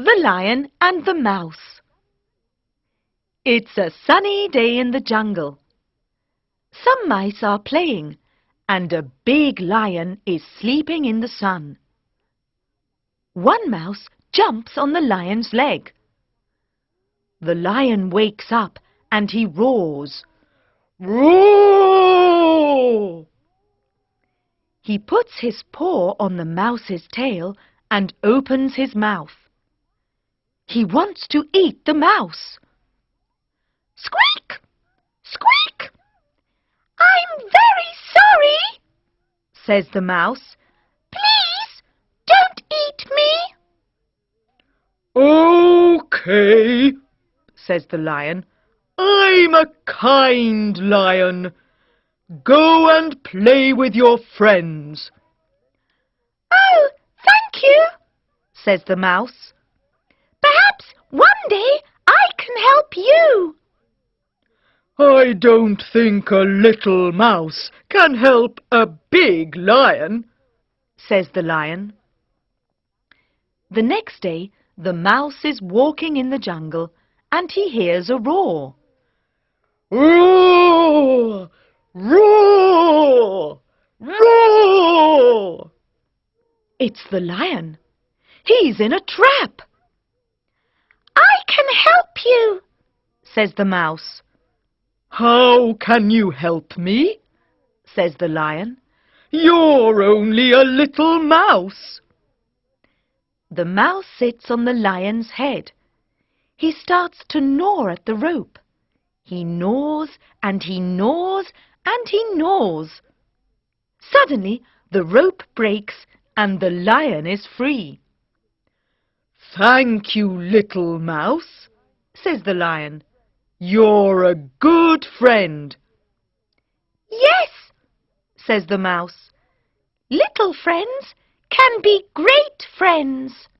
The Lion and the Mouse. It's a sunny day in the jungle. Some mice are playing, and a big lion is sleeping in the sun. One mouse jumps on the lion's leg. The lion wakes up and he roars. Roar! He puts his paw on the mouse's tail and opens his mouth. He wants to eat the mouse. Squeak! Squeak! I'm very sorry, says the mouse. Please don't eat me. Okay, says the lion. I'm a kind lion. Go and play with your friends. Oh, thank you, says the mouse. Perhaps one day I can help you. I don't think a little mouse can help a big lion, says the lion. The next day, the mouse is walking in the jungle and he hears a roar. Roar! Roar! Roar! It's the lion. He's in a trap. I can help you, says the mouse. How can you help me? Says the lion. You're only a little mouse. The mouse sits on the lion's head. He starts to gnaw at the rope. He gnaws and he gnaws and he gnaws. Suddenly the rope breaks and the lion is free. Thank you, little mouse, says the lion. You're a good friend. Yes, says the mouse. Little friends can be great friends.